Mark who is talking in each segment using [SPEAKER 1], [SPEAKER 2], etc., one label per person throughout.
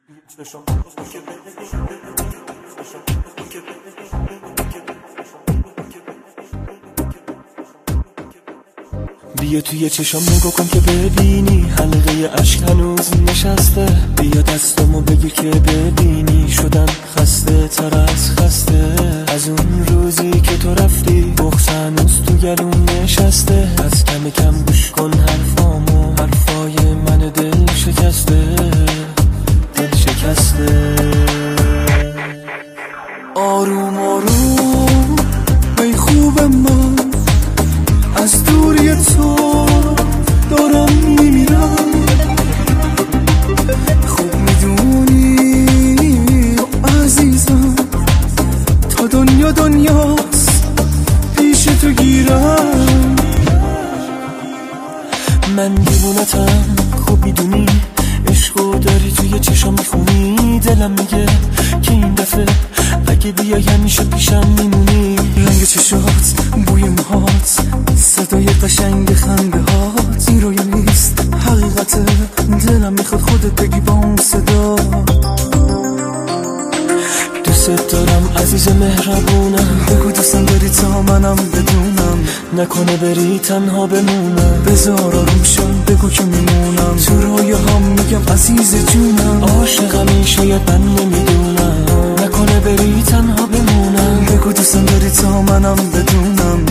[SPEAKER 1] بیا توی چشام نگاه کن که ببینی حلقه عشق هنوز نشسته. بیا دستامو بگیر که ببینی شدم خسته تر از خسته. از اون روزی که تو رفتی بغض هنوز تو گلوم نشسته. از کم کم گوش کن حرفامو، حرفای من دل شکسته، دل شکسته. آروم آروم ای خوب من، از دوری تو دارم میمیرم. خوب میدونی عزیزم تا دنیا دنیاست پیش تو گیرم. من دیوونتم خوب میدونی، عشقو داری توی چشام میخونی. دلم میگه که این دفعه اگه بیای همیشه پیشم میمونی. رنگ چشات، بوی موهات، صدای قشنگ خنده هات، این رویا نیست حقیقته. دلم میخواد خودت بگی با اون صدا. دوست دارم عزیز مهربونم، بگو دوستم داری تا منم بدونم. نکنه بری تنها بمونم، بذار آروم شم بگو که میمونم. تو رویاهام میگم عزیز جونم، عاشقمی شاید من نمیدونم. نکنه بری تنها بمونم، بگو دوستم داری تا منم بدونم.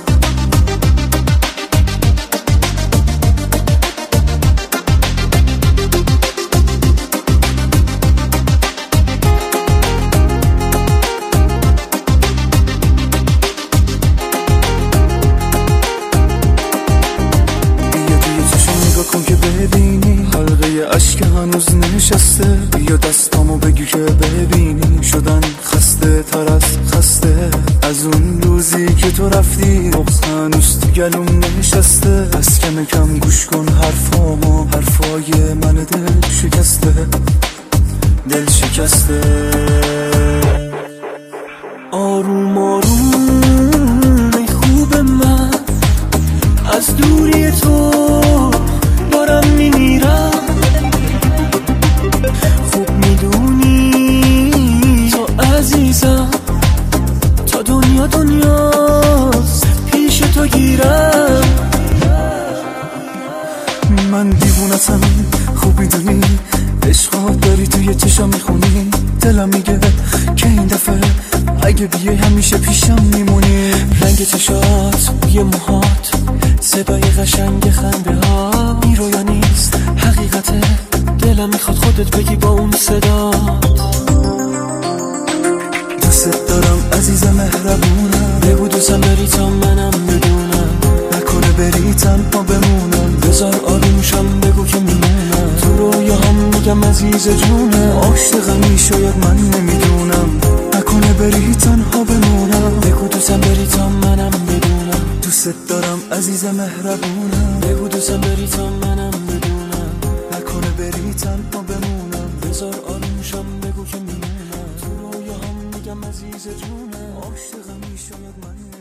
[SPEAKER 1] که ببینی حلقه عشق هنوز نشسته. بیا دستامو بگی که ببینی شدن خسته تر از خسته. از اون روزی که تو رفتی بغض هنوز تو گلوم نشسته. از کم کم گوش کن حرفامو، حرفای من دل شکسته، دل شکسته. آروم آروم ای خوب من، از دوری تو دارم میمیرم. خوب میدونی تو عزیزم تا دنیا دنیاست پیش تو گیرم. من دیوونتم خوب میدونی، عشقات داری توی چشام میخونی. دلم میگه که این دفعه اگه بیای همیشه پیشم میمونی. رنگ چشات، بوی موهات، صدای قشنگ خنده ها، این رویا نیست حقیقته. دلم میخواد خودت بگی با اون صدا. دوست دارم عزیز مهربونم، بگو دوستم داری تا منم بدونم. نکنه بری تنها بمونم، بذار آروم شم بگو که میمونم. تو رویاهام میگم عزیز جونم، عاشقمی شاید من نمیدونم. نکنه بری تنها بمونم، بگو دوستم بری تا منم بدونم. دوست دارم عزیز مهربونم، بگو دوستم بری تا منم بدونم. نکنه بری تنها بمونم، بذار آروم شم بگو که میمونم. تو رویاهام میگم عزیز جونم، عاشقمی شاید من